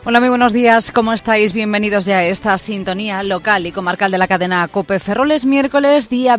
Hola, muy buenos días, ¿cómo estáis? Bienvenidos ya a esta sintonía local y comarcal de la cadena COPE Ferrol. Es miércoles, día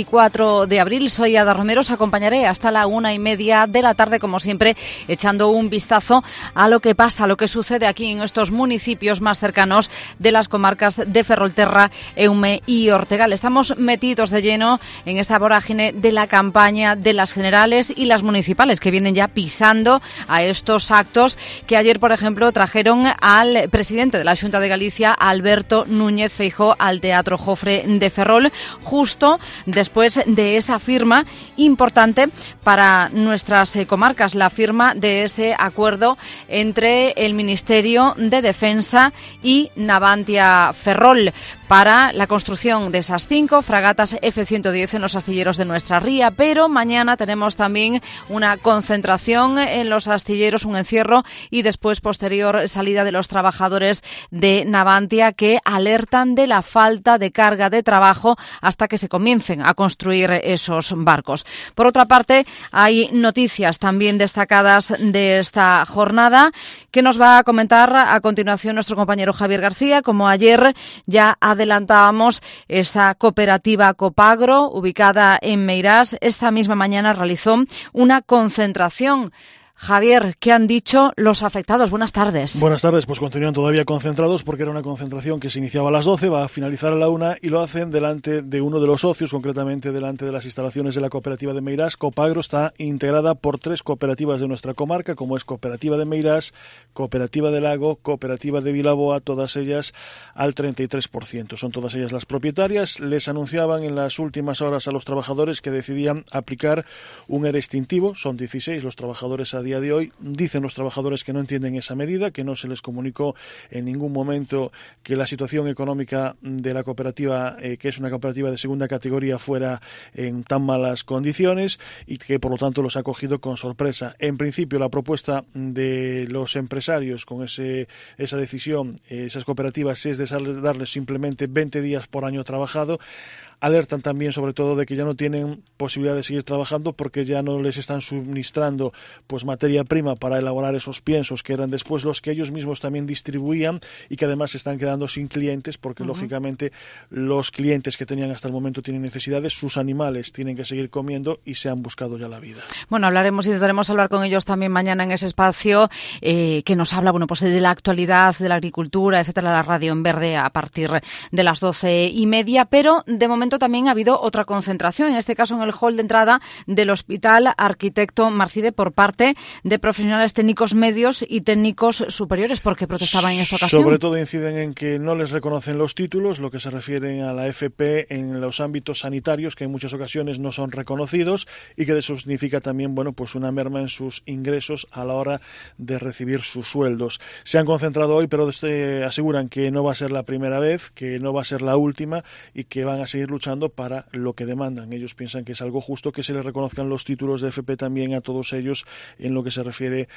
24 de abril. Soy Ada Romero, os acompañaré hasta la 1:30 de la tarde, como siempre, echando un vistazo a lo que pasa, a lo que sucede aquí en estos municipios más cercanos de las comarcas de Ferrolterra, Eume y Ortegal. Estamos metidos de lleno en esa vorágine de la campaña de las generales y las municipales, que vienen ya pisando a estos actos que ayer, por ejemplo, trajeron al presidente de la Xunta de Galicia, Alberto Núñez Feijóo, al Teatro Jofre de Ferrol, justo después de esa firma importante para nuestras comarcas, la firma de ese acuerdo entre el Ministerio de Defensa y Navantia Ferrol para la construcción de esas 5 fragatas F-110 en los astilleros de nuestra ría. Pero mañana tenemos también una concentración en los astilleros, un encierro y después posterior salida de los trabajadores de Navantia, que alertan de la falta de carga de trabajo hasta que se comiencen a construir esos barcos. Por otra parte, hay noticias también destacadas de esta jornada que nos va a comentar a continuación nuestro compañero Javier García. Como ayer ya adelantábamos, esa cooperativa Copagro, ubicada en Meirás, esta misma mañana realizó una concentración. Javier, ¿qué han dicho los afectados? Buenas tardes. Buenas tardes, pues continúan todavía concentrados porque era una concentración que se iniciaba a las 12, va a finalizar a la 1 y lo hacen delante de uno de los socios, concretamente delante de las instalaciones de la cooperativa de Meirás. Copagro está integrada por 3 cooperativas de nuestra comarca, como es Cooperativa de Meirás, Cooperativa de Lago, Cooperativa de Vilaboa, todas ellas al 33%. Son todas ellas las propietarias. Les anunciaban en las últimas horas a los trabajadores que decidían aplicar un ERE extintivo. Son 16 los trabajadores a día de hoy. Dicen los trabajadores que no entienden esa medida, que no se les comunicó en ningún momento que la situación económica de la cooperativa, que es una cooperativa de segunda categoría, fuera en tan malas condiciones y que por lo tanto los ha cogido con sorpresa. En principio, la propuesta de los empresarios con esa decisión, esas cooperativas, es de darles simplemente 20 días por año trabajado. Alertan también sobre todo de que ya no tienen posibilidad de seguir trabajando porque ya no les están suministrando pues materia prima para elaborar esos piensos que eran después los que ellos mismos también distribuían y que además se están quedando sin clientes porque lógicamente los clientes que tenían hasta el momento tienen necesidades, sus animales tienen que seguir comiendo y se han buscado ya la vida. Bueno, hablaremos y intentaremos hablar con ellos también mañana en ese espacio que nos habla pues de la actualidad, de la agricultura, etcétera, la radio en verde a partir de las 12:30, pero de momento también ha habido otra concentración, en este caso en el hall de entrada del Hospital Arquitecto Marcide por parte de profesionales técnicos medios y técnicos superiores. ¿Por qué protestaban en esta ocasión? Sobre todo inciden en que no les reconocen los títulos, lo que se refiere a la FP en los ámbitos sanitarios, que en muchas ocasiones no son reconocidos y que eso significa también pues una merma en sus ingresos a la hora de recibir sus sueldos. Se han concentrado hoy, pero aseguran que no va a ser la primera vez, que no va a ser la última y que van a seguir luchando para lo que demandan. Ellos piensan que es algo justo que se les reconozcan los títulos de FP también a todos ellos en lo que se refiere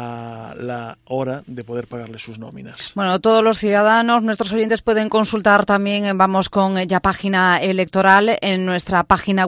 a la hora de poder pagarles sus nóminas. Bueno, todos los ciudadanos, nuestros oyentes pueden consultar también, vamos con ya página electoral, en nuestra página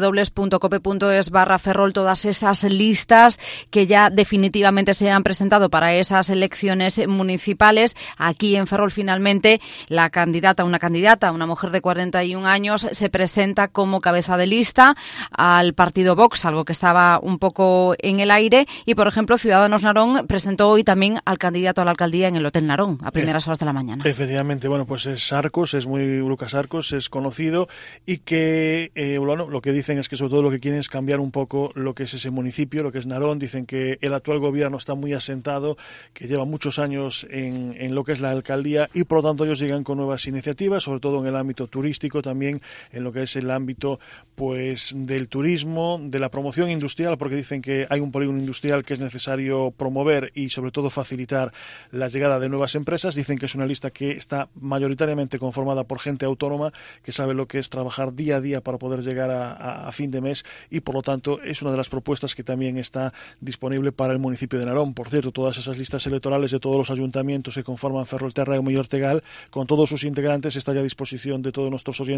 www.cope.es/Ferrol, todas esas listas que ya definitivamente se han presentado para esas elecciones municipales. Aquí en Ferrol finalmente una candidata, una mujer de 41 años, se presenta como cabeza de lista al partido Vox, algo que estaba un poco en el aire, y por ejemplo Ciudadanos Narón presentó hoy también al candidato a la alcaldía en el Hotel Narón a primeras horas de la mañana. Efectivamente, pues es Arcos, Lucas Arcos, es conocido y que lo que dicen es que sobre todo lo que quieren es cambiar un poco lo que es ese municipio, lo que es Narón. Dicen que el actual gobierno está muy asentado, que lleva muchos años en lo que es la alcaldía y por lo tanto ellos llegan con nuevas iniciativas, sobre todo en el ámbito turístico, también en lo que es el ámbito pues del turismo, de la promoción industrial, porque dicen que hay un polígono industrial que es necesario promover y sobre todo facilitar la llegada de nuevas empresas. Dicen que es una lista que está mayoritariamente conformada por gente autónoma que sabe lo que es trabajar día a día para poder llegar a fin de mes y por lo tanto es una de las propuestas que también está disponible para el municipio de Narón. Por cierto, todas esas listas electorales de todos los ayuntamientos que conforman Ferrolterra, Eume y Ortegal, con todos sus integrantes, está ya a disposición de todos nuestros oyentes en nuestra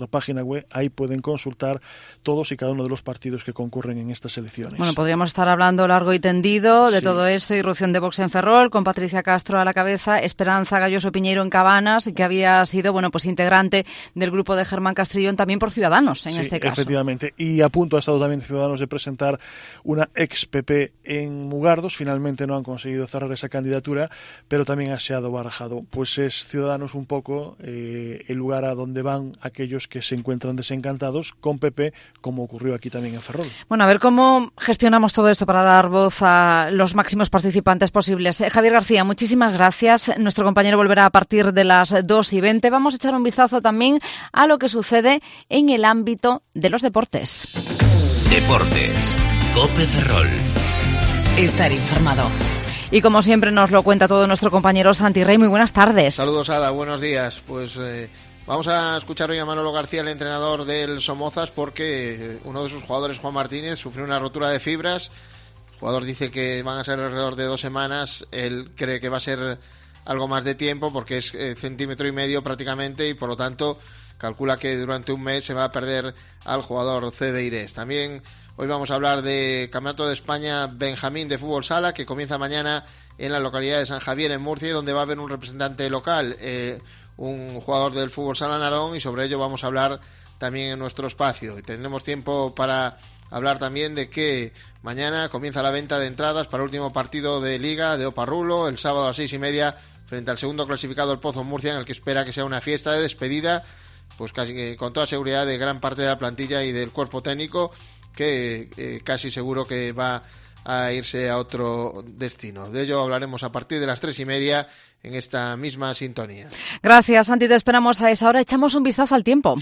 nuestra página web. Ahí pueden consultar todos y cada uno de los partidos que concurren en estas elecciones. Bueno, podríamos estar hablando largo y tendido de todo esto. Irrupción de Vox en Ferrol, con Patricia Castro a la cabeza, Esperanza Galloso Piñeiro en Cabanas, que había sido integrante del grupo de Germán Castrillón, también por Ciudadanos en este caso. Efectivamente. Y a punto ha estado también Ciudadanos de presentar una ex-PP en Mugardos. Finalmente no han conseguido cerrar esa candidatura, pero también se ha barajado. Pues es Ciudadanos un poco el lugar a donde van aquellos que se encuentran desencantados con PP, como ocurrió aquí también en Ferrol. Bueno, a ver cómo gestionamos todo esto para dar voz a los máximos participantes posibles. Javier García, muchísimas gracias. Nuestro compañero volverá a partir de las 2:20. Vamos a echar un vistazo también a lo que sucede en el ámbito de los deportes. Deportes. COPE Ferrol. Estar informado. Y como siempre nos lo cuenta todo nuestro compañero Santi Rey. Muy buenas tardes. Saludos, Ada. Buenos días. Pues vamos a escuchar hoy a Manolo García, el entrenador del Somozas, porque uno de sus jugadores, Juan Martínez, sufrió una rotura de fibras. El jugador dice que van a ser alrededor de 2 semanas. Él cree que va a ser algo más de tiempo porque es 1,5 centímetros prácticamente, y por lo tanto calcula que durante un mes se va a perder al jugador Cedeirés. También hoy vamos a hablar de Campeonato de España Benjamín de Fútbol Sala, que comienza mañana en la localidad de San Javier, en Murcia, donde va a haber un representante local, un jugador del Fútbol Sala Narón, y sobre ello vamos a hablar también en nuestro espacio. Y tendremos tiempo para hablar también de que mañana comienza la venta de entradas para el último partido de Liga de Oparrulo, el sábado a las 6:30, frente al segundo clasificado, el Pozo Murcia, en el que espera que sea una fiesta de despedida, pues casi con toda seguridad, de gran parte de la plantilla y del cuerpo técnico, que casi seguro que va a irse a otro destino. De ello hablaremos a partir de las 3:30 en esta misma sintonía. Gracias, Santi. Te esperamos a esa hora. Echamos un vistazo al tiempo.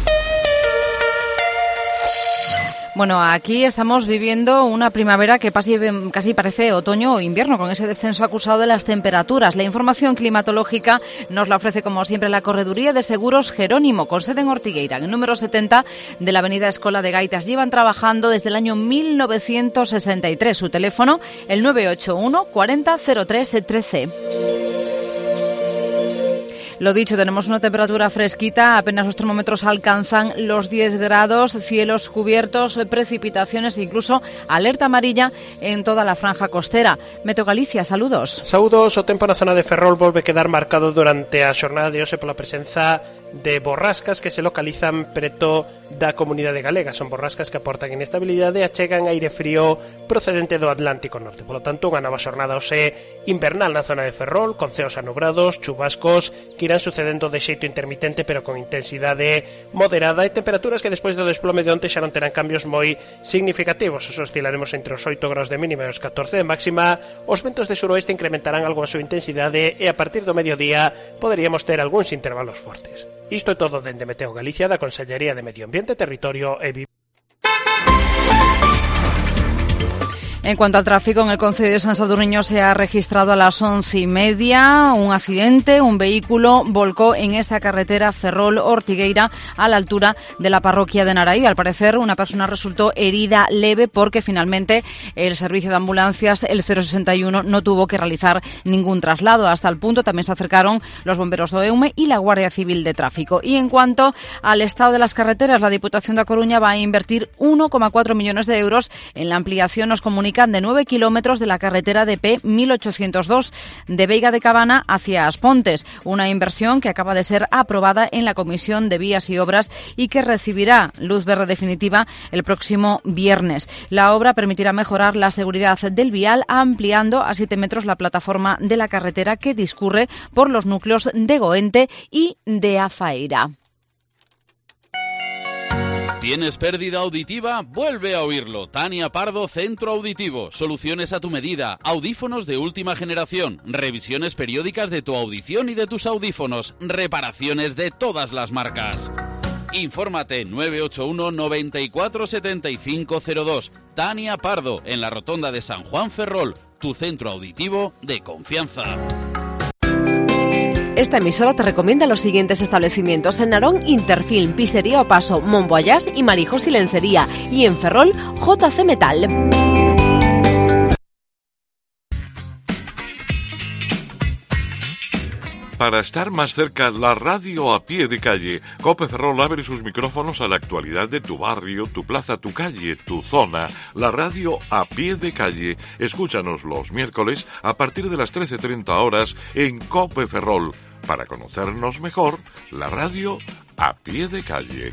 Bueno, aquí estamos viviendo una primavera que casi parece otoño o invierno, con ese descenso acusado de las temperaturas. La información climatológica nos la ofrece, como siempre, la Correduría de Seguros Jerónimo, con sede en Ortigueira, en el número 70 de la avenida Escola de Gaitas. Llevan trabajando desde el año 1963. Su teléfono, el 981 40 03 13. Lo dicho, tenemos una temperatura fresquita, apenas los termómetros alcanzan los 10 grados, cielos cubiertos, precipitaciones e incluso alerta amarilla en toda la franja costera. Meteo Galicia, saludos. Saúdos, o tempo na zona de Ferrol volve quedar marcado durante a xornada de hoxe pola presenza de borrascas que se localizan preto da comunidade galega. Son borrascas que aportan inestabilidade e achegan aire frío procedente do Atlántico Norte. Por lo tanto, unha nova xornada hoxe invernal na zona de Ferrol, con ceos anubrados, chubascos que irán sucedendo de xeito intermitente pero con intensidade moderada, e temperaturas que despois do desplome de onte xa non terán cambios moi significativos. Os oscilaremos entre os 8 graus de mínima e os 14 de máxima. Os ventos de suroeste incrementarán algo a súa intensidade e a partir do mediodía poderíamos ter algúns intervalos fortes. Isto é todo dende Meteo Galicia, da Consellería de Medio Ambiente, Territorio e Vivienda. En cuanto al tráfico, en el concello de San Sadurniño se ha registrado a las 11:30 un accidente. Un vehículo volcó en esa carretera Ferrol-Ortigueira a la altura de la parroquia de Naraí. Al parecer, una persona resultó herida leve porque finalmente el servicio de ambulancias, el 061, no tuvo que realizar ningún traslado. Hasta el punto también se acercaron los bomberos do EUME y la Guardia Civil de Tráfico. Y en cuanto al estado de las carreteras, la Diputación de A Coruña va a invertir 1,4 millones de euros en la ampliación, nos comunica, de 9 kilómetros de la carretera de P1802 de Veiga de Cabana hacia Aspontes, una inversión que acaba de ser aprobada en la Comisión de Vías y Obras y que recibirá luz verde definitiva el próximo viernes. La obra permitirá mejorar la seguridad del vial, ampliando a 7 metros la plataforma de la carretera que discurre por los núcleos de Goente y de Afaira. ¿Tienes pérdida auditiva? Vuelve a oírlo. Tania Pardo, Centro Auditivo. Soluciones a tu medida. Audífonos de última generación. Revisiones periódicas de tu audición y de tus audífonos. Reparaciones de todas las marcas. Infórmate 981 94 75 02. Tania Pardo, en la rotonda de San Juan Ferrol. Tu centro auditivo de confianza. Esta emisora te recomienda los siguientes establecimientos: en Narón, Interfilm, Pizzería O Paso, Monboyás y Marijos y Lencería, y en Ferrol, JC Metal. Para estar más cerca, la radio a pie de calle. COPE Ferrol abre sus micrófonos a la actualidad de tu barrio, tu plaza, tu calle, tu zona. La radio a pie de calle. Escúchanos los miércoles a partir de las 13:30 horas en COPE Ferrol. Para conocernos mejor, la radio a pie de calle.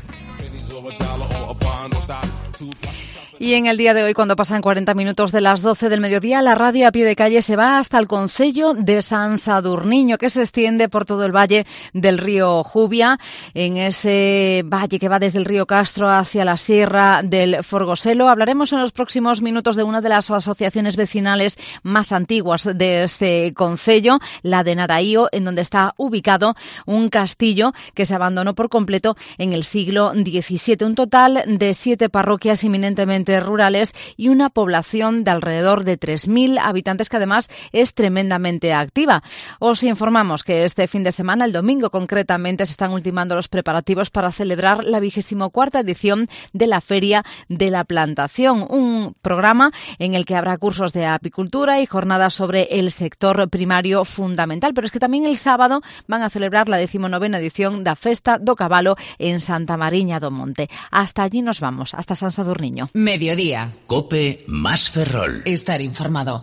Y en el día de hoy, cuando pasan 40 minutos de las 12 del mediodía, la radio a pie de calle se va hasta el concello de San Sadurniño, que se extiende por todo el valle del río Jubia, en ese valle que va desde el río Castro hacia la sierra del Forgoselo. Hablaremos en los próximos minutos de una de las asociaciones vecinales más antiguas de este concello, la de Naraío, en donde está ubicado un castillo que se abandonó por completo en el siglo XVII. Un total de 7 parroquias eminentemente rurales y una población de alrededor de 3.000 habitantes que además es tremendamente activa. Os informamos que este fin de semana, el domingo concretamente, se están ultimando los preparativos para celebrar la 24ª edición de la Feria de la Plantación, un programa en el que habrá cursos de apicultura y jornadas sobre el sector primario fundamental. Pero es que también el sábado van a celebrar la 19ª edición da Festa do Cabalo en Santa Mariña do Monte. Hasta allí nos vamos, hasta San Sadurniño. Mediodía. COPE más Ferrol. Estar informado.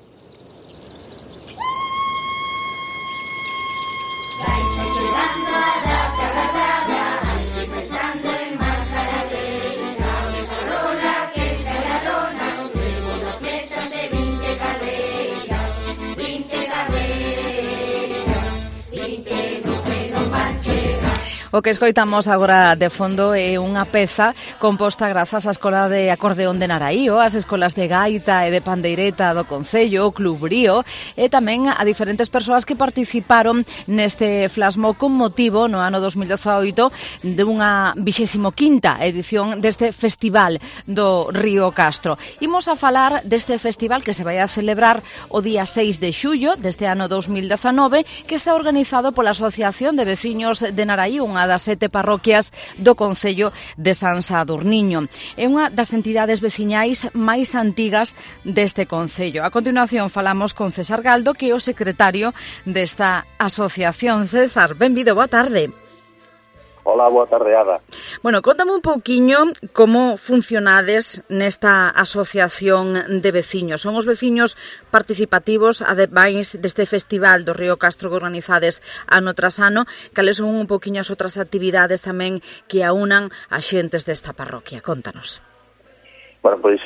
O que escoitamos agora de fondo é unha peza composta grazas á Escola de Acordeón de Naraío, ás escolas de gaita e de pandeireta do Concello, o Club Brío, e tamén a diferentes persoas que participaron neste flasmo con motivo no ano 2018 dunha 25ª edición deste Festival do Río Castro. Imos a falar deste festival que se vai a celebrar o día 6 de xullo deste ano 2019, que está organizado pola Asociación de Veciños de Naraío, unha das 7 parroquias do Concello de San Sadurniño. É unha das entidades veciñais máis antigas deste concello. A continuación falamos con César Galdo, que é o secretario desta asociación. César, benvido, boa tarde. Hola, boa tarde, Ada. Bueno, contame un pouquiño como funcionades nesta asociación de veciños. Son os veciños participativos, ademais deste festival do Río Castro que organizades ano tras ano. Cales son un pouquiño as outras actividades tamén que aunan a xentes desta parroquia? Contanos. Bueno, pois,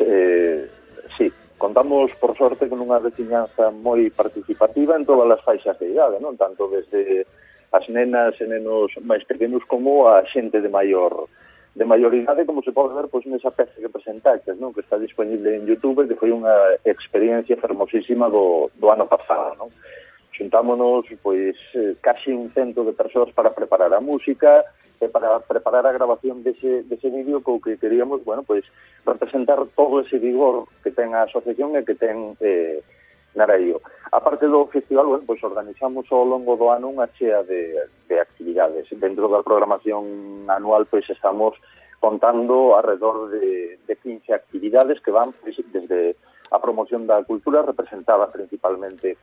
sí, contamos, por sorte, con unha veciñanza moi participativa en todas as faixas de idade, non? Tanto desde as nenas e nenos máis pequenos como a xente de maior idade, como se pode ver pois nesa peza que presentaste, non? Que está disponible en YouTube, que foi unha experiencia fermosísima do ano pasado, non? Xuntámonos pois casi 100 de persoas para preparar a música e para preparar a grabación dese vídeo co que queríamos, bueno, pois representar todo ese vigor que ten a asociación e que ten Naraío. A parte do festival, bueno, pois organizamos ao longo do ano unha chea de actividades. Dentro da programación anual, pois estamos contando alrededor de 15 actividades que van pois, desde a promoción da cultura, representada principalmente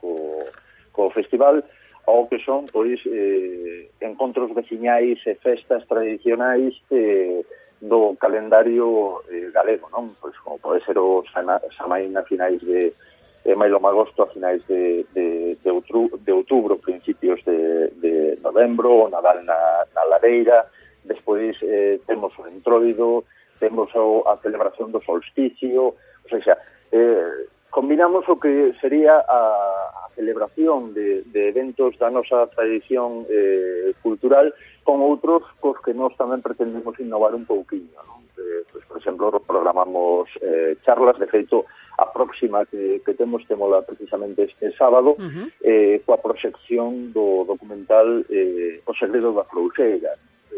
co festival, ao que son pois encontros veciñais e festas tradicionais do calendario galego, non? Pois como pode ser o Samaín a finais de maio agosto, a finais de outubro, principios de novembro, o Nadal na Lareira. Despois temos o Entroido, temos a celebración do solsticio, o sea, combinamos o que sería a celebración de eventos da nosa tradición cultural con outros cos que nós tamén pretendemos innovar un pouquiño, non? Pues, por exemplo, programamos charlas, de feito, a próxima que temola precisamente este sábado, coa proxección do documental O segredo da Frouxeira,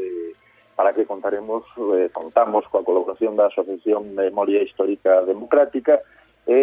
para que contamos coa colaboración da Asociación Memoria Histórica Democrática e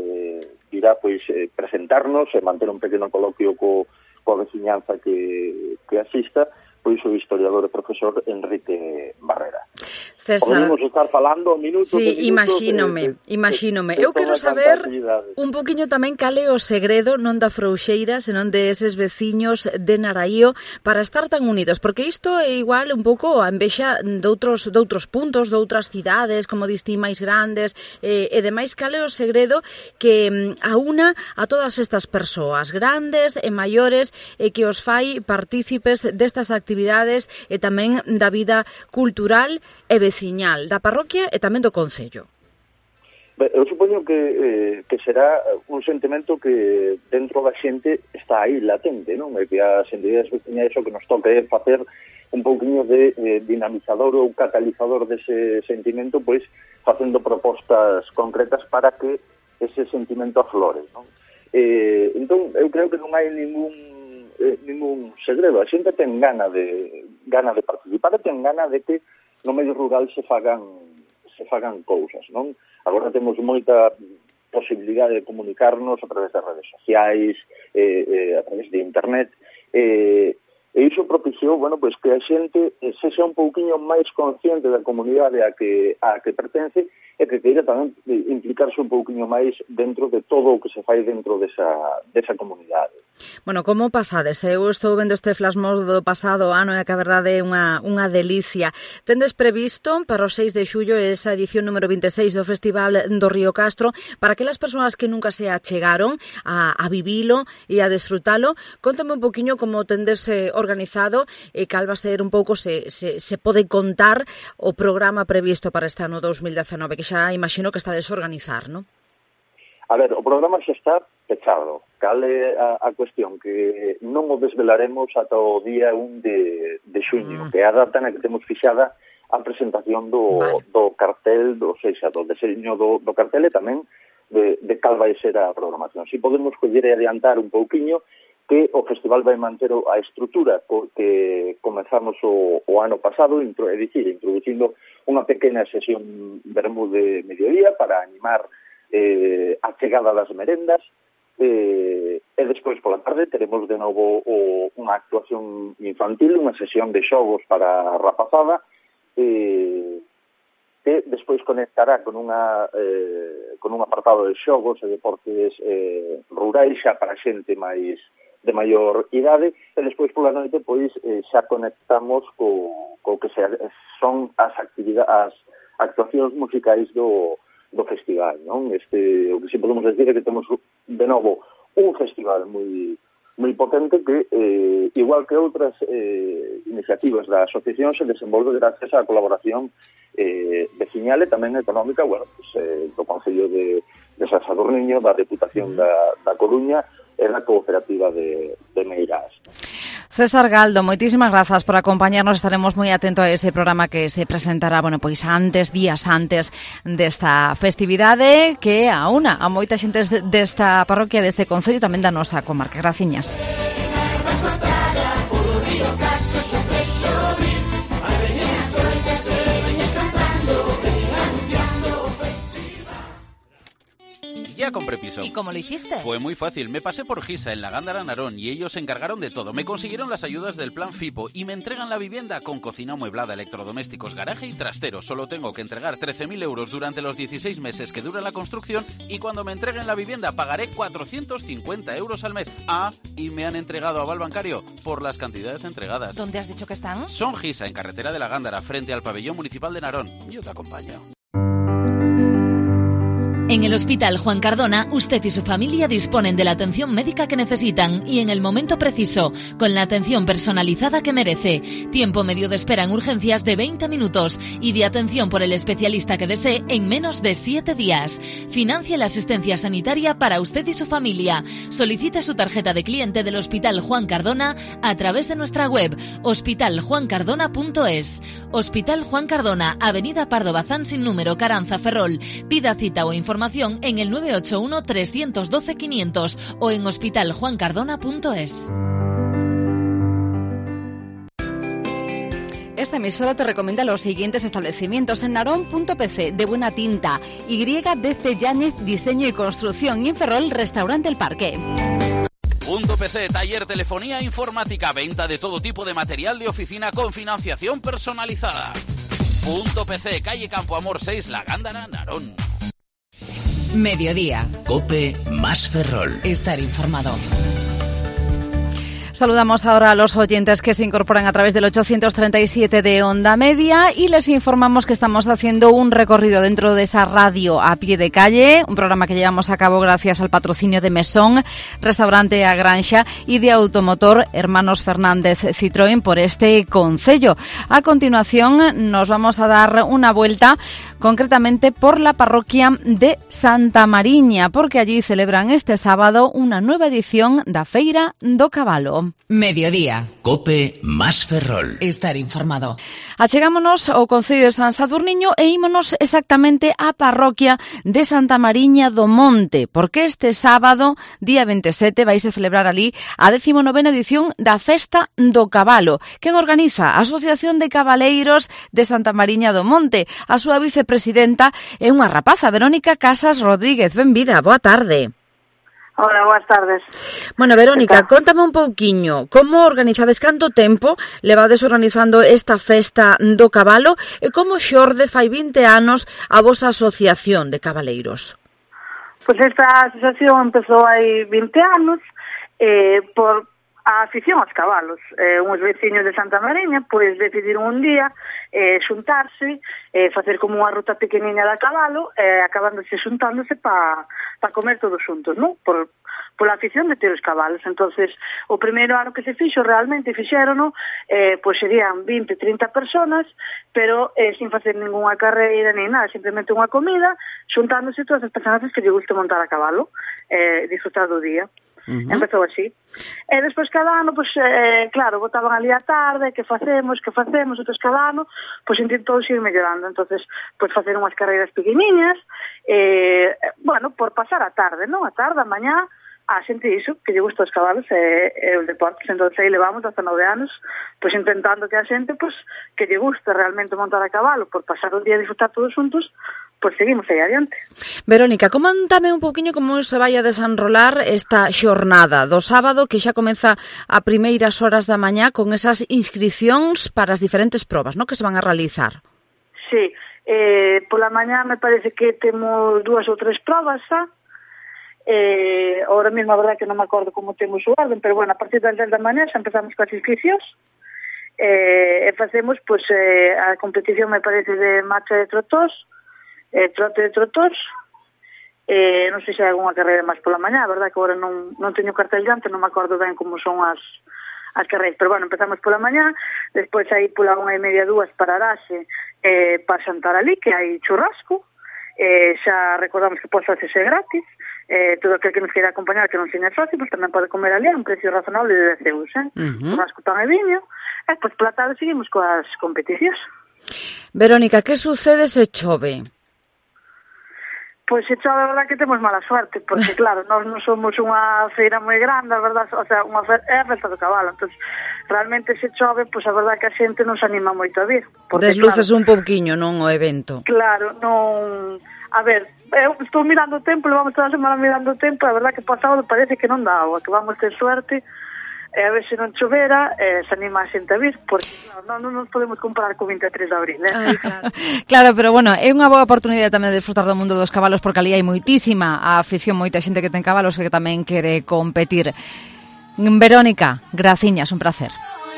irá pois presentarnos e manter un pequeno coloquio coa veciñanza que asista, pois o historiador e profesor Enrique Barrera. César, podemos estar falando minutos sí, e minutos imagínome. Eu quero saber un poquinho tamén cal é o segredo non da Frouxeira, senón de eses veciños de Naraío para estar tan unidos, porque isto é igual un pouco a envexa de outros puntos, de outras cidades, como distí máis grandes, e demais, cal é o segredo que aúna a todas estas persoas grandes e maiores e que os fai partícipes destas actividades e tamén da vida cultural e veciñal da parroquia e tamén do concello. Eu supoño que será un sentimento que dentro da xente está aí latente, non? E que as entidades veciñais o que nos toca é facer un pouquiño de dinamizador ou catalizador dese sentimento, pois facendo propostas concretas para que ese sentimento aflore, non? Entón, eu creo que non hai ningún segredo. A xente ten gana de participar e ten gana de que no medio rural se fagan cousas, non? Agora temos moita posibilidade de comunicarnos a través das redes sociais, a través de internet, e iso propiciou, bueno, pois que a xente sexa un pouquiño máis consciente da comunidade a que pertence e que queira tamén implicarse un pouquiño máis dentro de todo o que se fai dentro desa comunidade. Bueno, como pasades? Eu estou vendo este flashmob do pasado ano e que a verdade é unha delicia. Tendes previsto para o 6 de xullo esa edición número 26 do Festival do Río Castro para aquelas persoas que nunca se achegaron a vivilo e a desfrutalo. Contame un poquinho como tendes organizado e cal va a ser un pouco se pode contar o programa previsto para este ano 2019, que xa imagino que está a desorganizar, non? A ver, o programa xa está pechado. Cal é a cuestión? Que non o desvelaremos ata o día 1 de xuño, que é a data na que temos fixada a presentación do cartel, do deseño do cartel e tamén de cal vai ser a programación. Si podemos coller e adiantar un pouquiño que o festival vai manter a estrutura que comezamos o ano pasado, introducindo unha pequena sesión vermú de mediodía para animar a chegada das merendas, e despois pola tarde teremos de novo unha actuación infantil, unha sesión de xogos para a rapazada, que despois conectará con un apartado de xogos e deportes rurais xa para xente máis de maior idade, e despois pola noite pois xa conectamos co que son as actuacións musicais do festival, non? O que si podemos decir é que temos de novo un festival moi potente que, igual que outras iniciativas da asociación, se desenvolve gracias á colaboración veciñal e tamén económica, bueno, pues, do Concello de San Sadurniño, da Deputación da Coruña e da Cooperativa de Meirás. César Galdo, moitísimas grazas por acompañarnos. Estaremos moi atentos a ese programa que se presentará, bueno, pois días antes desta festividade que aúna a moita xente desta parroquia, deste concello, tamén da nosa comarca. Graciñas. Ya compré piso. ¿Y cómo lo hiciste? Fue muy fácil. Me pasé por Gisa en la Gándara Narón y ellos se encargaron de todo. Me consiguieron las ayudas del plan FIPO y me entregan la vivienda con cocina amueblada, electrodomésticos, garaje y trastero. Solo tengo que entregar 13.000 euros durante los 16 meses que dura la construcción y cuando me entreguen la vivienda pagaré 450 euros al mes. Ah, y me han entregado aval bancario por las cantidades entregadas. ¿Dónde has dicho que están? Son Gisa, en carretera de la Gándara, frente al pabellón municipal de Narón. Yo te acompaño. En el Hospital Juan Cardona, usted y su familia disponen de la atención médica que necesitan y en el momento preciso, con la atención personalizada que merece. Tiempo medio de espera en urgencias de 20 minutos y de atención por el especialista que desee en menos de 7 días. Financie la asistencia sanitaria para usted y su familia. Solicite su tarjeta de cliente del Hospital Juan Cardona a través de nuestra web hospitaljuancardona.es. Hospital Juan Cardona, Avenida Pardo Bazán sin número, Caranza, Ferrol. Pida cita o información en el 981 312 500 o en hospitaljuancardona.es. Esta emisora te recomienda los siguientes establecimientos: en Narón.pc, de Buena Tinta, YDC Yáñez, Diseño y Construcción, y en Ferrol, Restaurante El Parque. Punto PC, taller, telefonía, informática, venta de todo tipo de material de oficina con financiación personalizada. Punto PC, calle Campo Amor 6, La Gándara, Narón. Mediodía. COPE más Ferrol. Estar informado. Saludamos ahora a los oyentes que se incorporan a través del 837 de Onda Media y les informamos que estamos haciendo un recorrido dentro de esa radio a pie de calle, un programa que llevamos a cabo gracias al patrocinio de Mesón, Restaurante A Granxa y de Automotor Hermanos Fernández Citroën por este concello. A continuación nos vamos a dar una vuelta concretamente por la parroquia de Santa Mariña, porque allí celebran este sábado una nueva edición da Feira do Cabalo. Mediodía. COPE más Ferrol. Estar informado. Achegámonos ao concello de San Sadurniño e ímonos exactamente á parroquia de Santa Mariña do Monte, porque este sábado, día 27, vais a celebrar ali a 19ª edición da Festa do Cabalo, que organiza a Asociación de Cabaleiros de Santa Mariña do Monte. A súa vicepresidenta é unha rapaza, Verónica Casas Rodríguez. Benvida, boa tarde. Hola, boas tardes. Bueno, Verónica, contame un pouquiño como organizades, canto tempo levades organizando esta Festa do Cabalo e como xorde fai 20 anos a vosa asociación de cabaleiros? Pois esta asociación empezou hai 20 anos por a afición aos cabalos. Uns veciños de Santa Mariña pois decidiron un día xuntarse, facer como unha ruta pequeniña de cabalo, acabándose xuntándose para comer todos xuntos, non? Pola afición de ter os cabalos. Entonces, o primeiro ano que se fixo, realmente fixérono, pois serían 20-30 personas, pero sin facer ninguna carreira ni nada, simplemente unha comida, xuntándose todas as personas que lle guste montar a cabalo, disfrutar do día. Empezou así. E despois cada ano, pois, claro, botaban ali a tarde, que facemos, outros cada ano, pois intentou ir mellorando. Entonces, pois facer unhas carreiras pequeniñas, bueno, por pasar a tarde, non? A tarde, a mañá, a xente iso, que lle gusta os cabalos e os deportes. Entón, aí levamos hasta 9 anos, pois intentando que a xente, pois, que lle gusta realmente montar a cabalo, por pasar o día e disfrutar todos juntos, pois seguimos aí adiante. Verónica, coméntame un pouquiño como se vai a desenrolar esta xornada do sábado, que xa comeza a primeiras horas da mañá con esas inscricións para as diferentes probas, non, que se van a realizar. Sí, pola mañá me parece que temos 2 ou 3 probas xa. Ahora mesmo a verdade que non me acordo como temos o orden, pero bueno, a partir das 10 da mañá xa empezamos coas inscricións e facemos pois a competición, me parece, de marcha de trotós, trote de trotós, non sei se hai algunha carreira máis pola mañá, a verdade que agora non teño cartel diante, non me acordo ben como son as carreiras, pero bueno, empezamos pola mañá, despois aí pola 1:30, 2 pararase para xantar ali, que hai churrasco, xa recordamos que pode facerse gratis, todo aquel que nos queira acompañar que non seña socio, pues tamén pode comer ali a un precio razonable de 10 euros, churrasco, pan e viño, e pois pola tarde seguimos coas competicións. Verónica, que sucede se chove? Pois se chove, a verdade que temos mala suerte, porque claro, nós non somos unha feira moi grande, a verdade, o sea, é a Festa do Cabalo, entón, realmente se chove, pois a verdade que a xente non se anima moito a vir. Desluces un pouquiño, non, o evento. Claro, non... A ver, eu estou mirando o tempo, levamos toda a semana mirando o tempo, a verdade que para sábado parece que non dá agua, que vamos ter suerte, e a ver se non chovera, se anima a xente a vir, porque claro, non nos podemos comparar co 23 de abril, Ay, claro. Claro, pero bueno, é unha boa oportunidade tamén de disfrutar do mundo dos cabalos, porque ali hai moitísima a afición, moita xente que ten cabalos que tamén quere competir. Verónica, graciñas, un placer.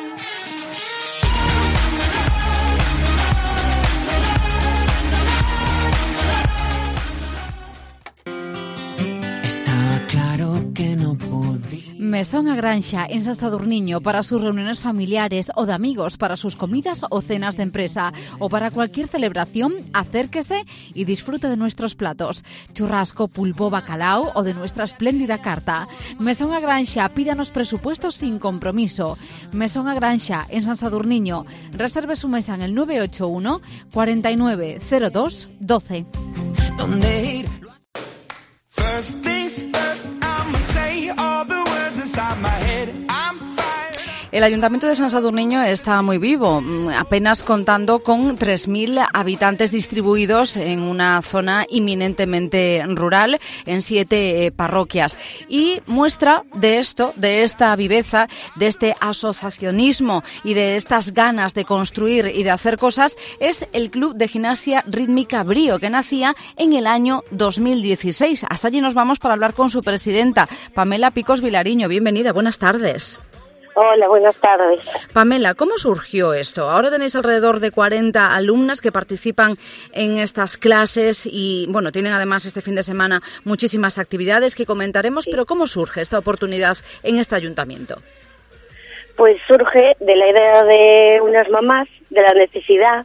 Estaba claro que no podía. Mesón A Granxa en San Sadurniño para sus reuniones familiares o de amigos, para sus comidas o cenas de empresa o para cualquier celebración, acérquese y disfrute de nuestros platos. Churrasco, pulpo, bacalao o de nuestra espléndida carta. Mesón A Granxa, pídanos presupuestos sin compromiso. Mesón A Granxa en San Sadurniño. Reserve su mesa en el 981 49 02 12. ¿Dónde ir? El Ayuntamiento de San Sadurniño está muy vivo, apenas contando con 3.000 habitantes distribuidos en una zona eminentemente rural, en 7 parroquias. Y muestra de esto, de esta viveza, de este asociacionismo y de estas ganas de construir y de hacer cosas, es el Club de Gimnasia Rítmica Brío, que nacía en el año 2016. Hasta allí nos vamos para hablar con su presidenta, Pamela Picos Vilariño. Bienvenida, buenas tardes. Hola, buenas tardes. Pamela, ¿cómo surgió esto? Ahora tenéis alrededor de 40 alumnas que participan en estas clases y, bueno, tienen además este fin de semana muchísimas actividades que comentaremos, pero ¿cómo surge esta oportunidad en este ayuntamiento? Pues surge de la idea de unas mamás, de la necesidad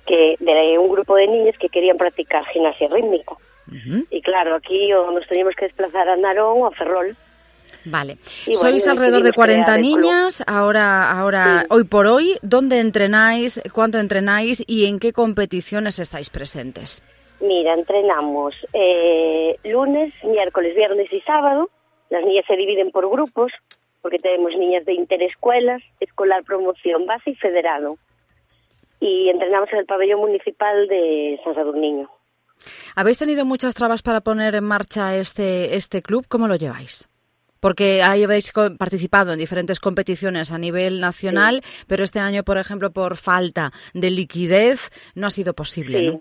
de un grupo de niñas que querían practicar gimnasia rítmica. Y claro, aquí nos teníamos que desplazar a Narón o a Ferrol. Vale. Sois alrededor de 40 niñas, ahora sí. Hoy por hoy, ¿dónde entrenáis, cuánto entrenáis y en qué competiciones estáis presentes? Mira, entrenamos lunes, miércoles, viernes y sábado. Las niñas se dividen por grupos, porque tenemos niñas de interescuelas, escolar, promoción, base y federado. Y entrenamos en el pabellón municipal de San Sadurniño. ¿Habéis tenido muchas trabas para poner en marcha este club? ¿Cómo lo lleváis? Porque ahí habéis participado en diferentes competiciones a nivel nacional, sí. Pero este año, por ejemplo, por falta de liquidez, no ha sido posible, sí. ¿No?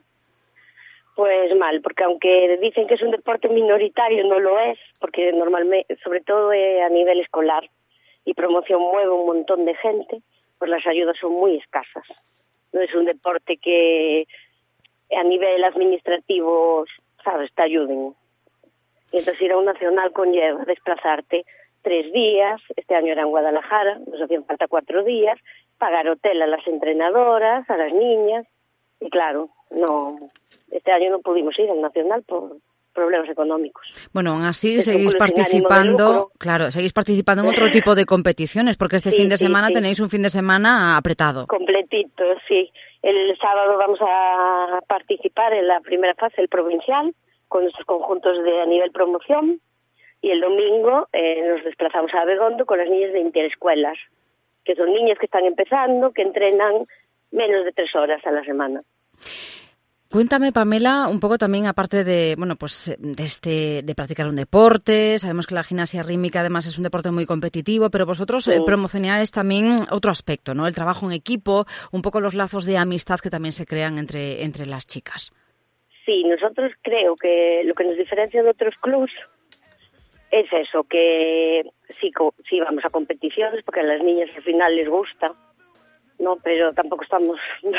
Pues mal, porque aunque dicen que es un deporte minoritario, no lo es, porque normalmente, sobre todo a nivel escolar y promoción mueve un montón de gente, pues las ayudas son muy escasas. No es un deporte que a nivel administrativo, ¿sabes?, te ayuden. Y entonces ir a un nacional conlleva desplazarte 3 días, este año era en Guadalajara, nos hacían falta 4 días, pagar hotel a las entrenadoras, a las niñas, y claro, no, este año no pudimos ir al nacional por problemas económicos. Bueno, aún así seguís participando, claro, seguís participando en otro tipo de competiciones, porque este fin de semana tenéis un fin de semana apretado. Completito, sí. El sábado vamos a participar en la primera fase, el provincial, con nuestros conjuntos a nivel promoción, y el domingo nos desplazamos a Abegondo con las niñas de interescuelas, que son niñas que están empezando, que entrenan menos de 3 horas a la semana. Cuéntame, Pamela, un poco también, aparte de, bueno, pues de practicar un deporte, sabemos que la gimnasia rítmica además es un deporte muy competitivo, pero vosotros promocionáis también otro aspecto, ¿no? El trabajo en equipo, un poco los lazos de amistad que también se crean entre las chicas. Sí, nosotros creo que lo que nos diferencia de otros clubs es eso, que sí vamos a competiciones porque a las niñas al final les gusta, ¿no? Pero tampoco estamos...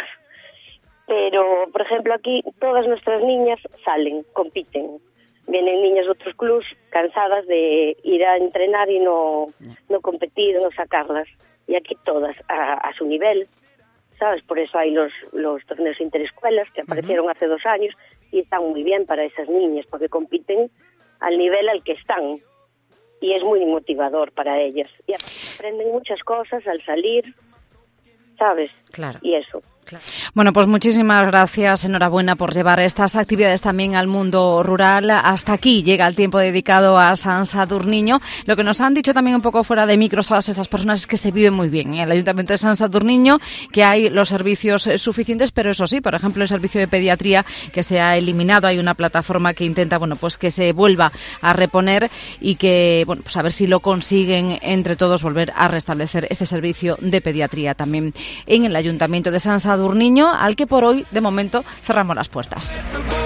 Pero, por ejemplo, aquí todas nuestras niñas salen, compiten. Vienen niñas de otros clubs cansadas de ir a entrenar y no competir, no sacarlas. Y aquí todas a su nivel, ¿sabes? Por eso hay los torneos interescuelas que aparecieron hace 2 años y están muy bien para esas niñas porque compiten al nivel al que están. Y es muy motivador para ellas. Y aprenden muchas cosas al salir, ¿sabes? Claro. Y eso. Claro. Bueno, pues muchísimas gracias, enhorabuena por llevar estas actividades también al mundo rural. Hasta aquí llega el tiempo dedicado a San Sadurniño. Lo que nos han dicho también un poco fuera de micros todas esas personas es que se vive muy bien en el Ayuntamiento de San Sadurniño, que hay los servicios suficientes, pero eso sí, por ejemplo, el servicio de pediatría que se ha eliminado, hay una plataforma que intenta, bueno, pues que se vuelva a reponer y que, bueno, pues a ver si lo consiguen entre todos volver a restablecer este servicio de pediatría también en el Ayuntamiento de San Sadurniño, al que por hoy, de momento, cerramos las puertas.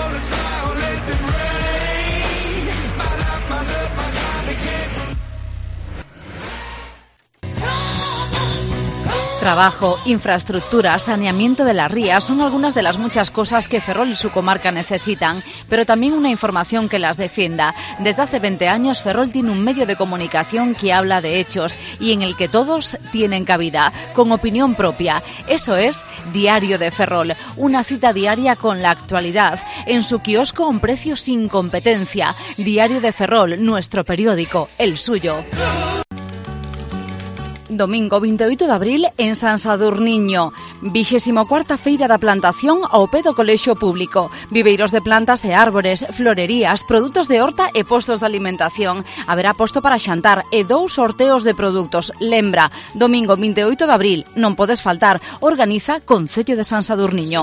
Trabajo, infraestructura, saneamiento de las rías son algunas de las muchas cosas que Ferrol y su comarca necesitan, pero también una información que las defienda. Desde hace 20 años Ferrol tiene un medio de comunicación que habla de hechos y en el que todos tienen cabida, con opinión propia. Eso es Diario de Ferrol, una cita diaria con la actualidad, en su kiosco a un precio sin competencia. Diario de Ferrol, nuestro periódico, el suyo. Domingo 28 de abril en San Sadurniño. 24ª Feira da Plantación ao pé do Colexio Público. Viveiros de plantas e árbores, florerías, produtos de horta e postos de alimentación. Haberá posto para xantar e 2 sorteos de produtos. Lembra, domingo 28 de abril, non podes faltar. Organiza Concello de San Sadurniño.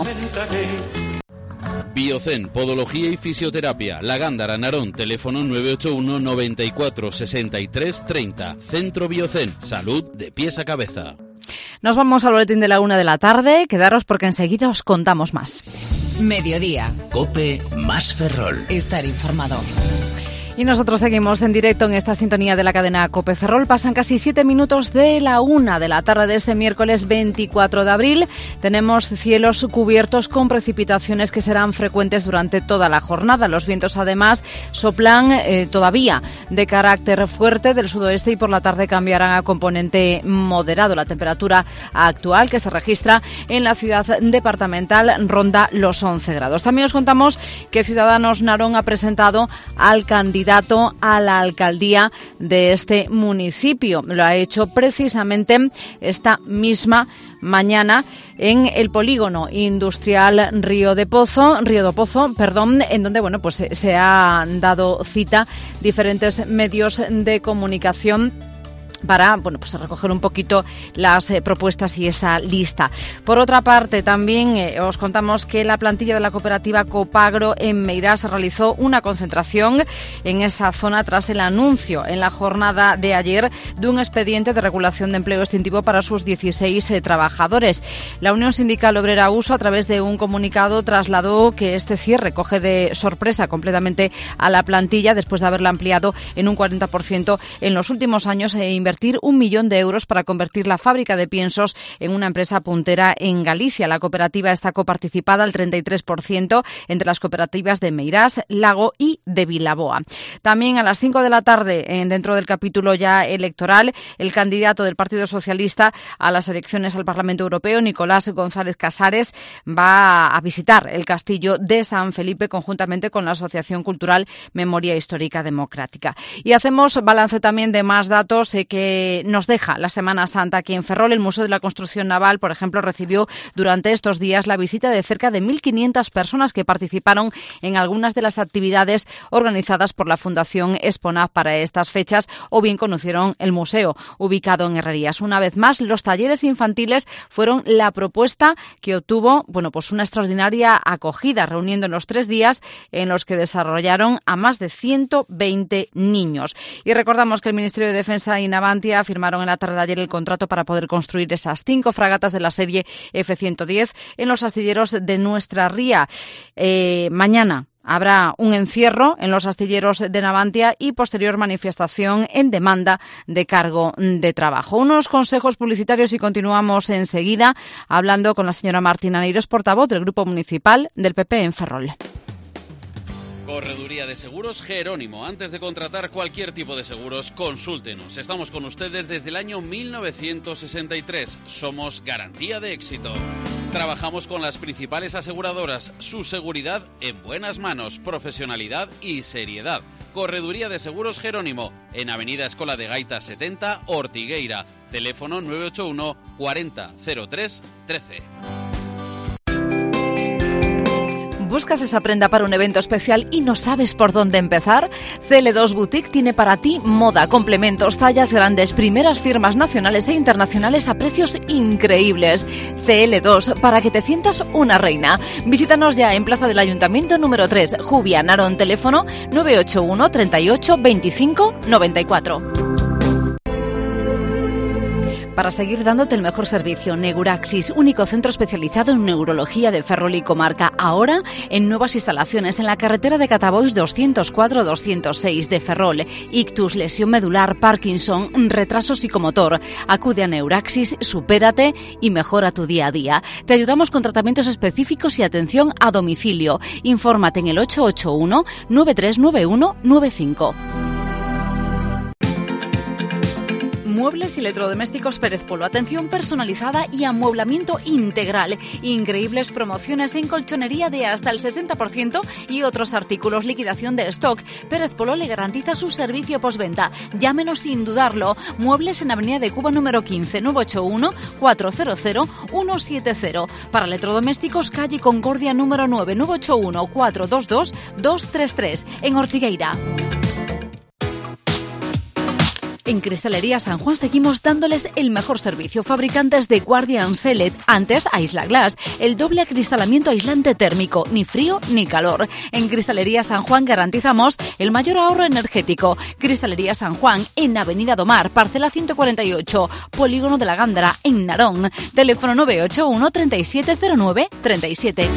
Biocen, Podología y Fisioterapia, La Gándara, Narón, teléfono 981 94 63 30. Centro Biocen, salud de pies a cabeza. Nos vamos al boletín de la 1 de la tarde. Quedaros porque enseguida os contamos más. Mediodía. COPE más Ferrol. Estar informado. Y nosotros seguimos en directo en esta sintonía de la cadena COPE Ferrol. Pasan casi 7 minutos de la 1 de la tarde de este miércoles 24 de abril. Tenemos cielos cubiertos con precipitaciones que serán frecuentes durante toda la jornada. Los vientos además soplan todavía de carácter fuerte del sudoeste y por la tarde cambiarán a componente moderado. La temperatura actual que se registra en la ciudad departamental ronda los 11 grados. También os contamos que Ciudadanos Narón ha presentado al candidato a la alcaldía de este municipio. Lo ha hecho precisamente esta misma mañana en el polígono industrial Río do Pozo, en donde pues se han dado cita diferentes medios de comunicación para pues recoger un poquito las propuestas y esa lista. Por otra parte, también os contamos que la plantilla de la cooperativa Copagro en Meirás realizó una concentración en esa zona tras el anuncio en la jornada de ayer de un expediente de regulación de empleo extintivo para sus 16 trabajadores. La Unión Sindical Obrera USO, a través de un comunicado, trasladó que este cierre coge de sorpresa completamente a la plantilla después de haberla ampliado en un 40% en los últimos años e invertir 1 millón de euros para convertir la fábrica de piensos en una empresa puntera en Galicia. La cooperativa está coparticipada al 33% entre las cooperativas de Meirás, Lago y de Vilaboa. También a las 5 de la tarde, dentro del capítulo ya electoral, el candidato del Partido Socialista a las elecciones al Parlamento Europeo, Nicolás González Casares, va a visitar el castillo de San Felipe conjuntamente con la Asociación Cultural Memoria Histórica Democrática. Y hacemos balance también de más datos que nos deja la Semana Santa aquí en Ferrol. El Museo de la Construcción Naval, por ejemplo, recibió durante estos días la visita de cerca de 1.500 personas que participaron en algunas de las actividades organizadas por la Fundación Exponab para estas fechas o bien conocieron el museo ubicado en Herrerías. Una vez más, los talleres infantiles fueron la propuesta que obtuvo pues una extraordinaria acogida, reuniendo en los 3 días en los que desarrollaron a más de 120 niños. Y recordamos que el Ministerio de Defensa y Navantia firmaron en la tarde de ayer el contrato para poder construir esas 5 fragatas de la serie F-110 en los astilleros de nuestra ría. Mañana habrá un encierro en los astilleros de Navantia y posterior manifestación en demanda de cargo de trabajo. Unos consejos publicitarios y continuamos enseguida hablando con la señora Martina Neiros, portavoz del Grupo Municipal del PP en Ferrol. Correduría de Seguros Jerónimo. Antes de contratar cualquier tipo de seguros, consúltenos. Estamos con ustedes desde el año 1963. Somos garantía de éxito. Trabajamos con las principales aseguradoras. Su seguridad en buenas manos, profesionalidad y seriedad. Correduría de Seguros Jerónimo, en Avenida Escola de Gaita 70, Ortigueira. Teléfono 981 40 03 13. ¿Buscas esa prenda para un evento especial y no sabes por dónde empezar? CL2 Boutique tiene para ti moda, complementos, tallas grandes, primeras firmas nacionales e internacionales a precios increíbles. CL2, para que te sientas una reina. Visítanos ya en Plaza del Ayuntamiento número 3, Jubia, Narón, teléfono 981 38 25 94. Para seguir dándote el mejor servicio, Neuraxis, único centro especializado en neurología de Ferrol y comarca, ahora en nuevas instalaciones en la carretera de Catabois 204-206 de Ferrol. Ictus, lesión medular, Parkinson, retraso psicomotor. Acude a Neuraxis, supérate y mejora tu día a día. Te ayudamos con tratamientos específicos y atención a domicilio. Infórmate en el 881 9391 95. Muebles y electrodomésticos Pérez Polo. Atención personalizada y amueblamiento integral. Increíbles promociones en colchonería de hasta el 60% y otros artículos. Liquidación de stock. Pérez Polo le garantiza su servicio postventa. Llámenos sin dudarlo. Muebles en Avenida de Cuba número 15, 981 400 170. Para electrodomésticos, calle Concordia número 9, 981 422 233 en Ortigueira. En Cristalería San Juan seguimos dándoles el mejor servicio. Fabricantes de Guardian Select, antes Isla Glass, el doble acristalamiento aislante térmico, ni frío ni calor. En Cristalería San Juan garantizamos el mayor ahorro energético. Cristalería San Juan en Avenida Domar, parcela 148, Polígono de la Gándara, en Narón. Teléfono 981 3709 37.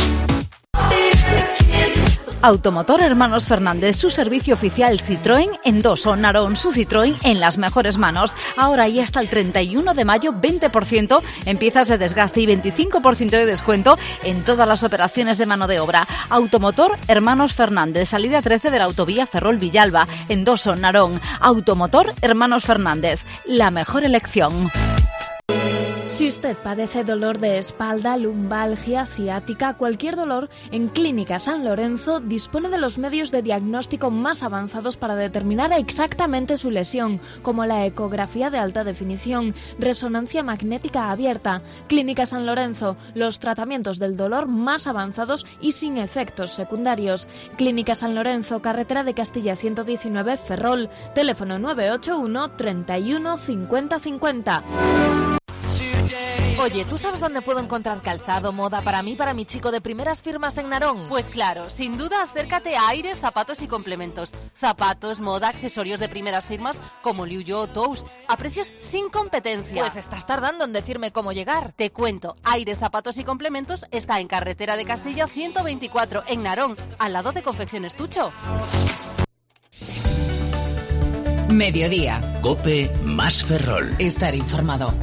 Automotor Hermanos Fernández, su servicio oficial Citroën en Doso, Narón, su Citroën en las mejores manos. Ahora y hasta el 31 de mayo, 20% en piezas de desgaste y 25% de descuento en todas las operaciones de mano de obra. Automotor Hermanos Fernández, salida 13 de la autovía Ferrol-Villalba, en Doso, Narón. Automotor Hermanos Fernández, la mejor elección. Si usted padece dolor de espalda, lumbalgia, ciática, cualquier dolor, en Clínica San Lorenzo dispone de los medios de diagnóstico más avanzados para determinar exactamente su lesión, como la ecografía de alta definición, resonancia magnética abierta. Clínica San Lorenzo, los tratamientos del dolor más avanzados y sin efectos secundarios. Clínica San Lorenzo, carretera de Castilla 119, Ferrol, teléfono 981 31 50 50. Oye, ¿tú sabes dónde puedo encontrar calzado, moda para mí, para mi chico de primeras firmas en Narón? Pues claro, sin duda acércate a Aire Zapatos y Complementos. Zapatos, moda, accesorios de primeras firmas como Liu Yo, Tous, a precios sin competencia. Pues estás tardando en decirme cómo llegar. Te cuento, Aire Zapatos y Complementos está en carretera de Castilla 124, en Narón, al lado de Confecciones Tucho. Mediodía. COPE más Ferrol. Estar informado.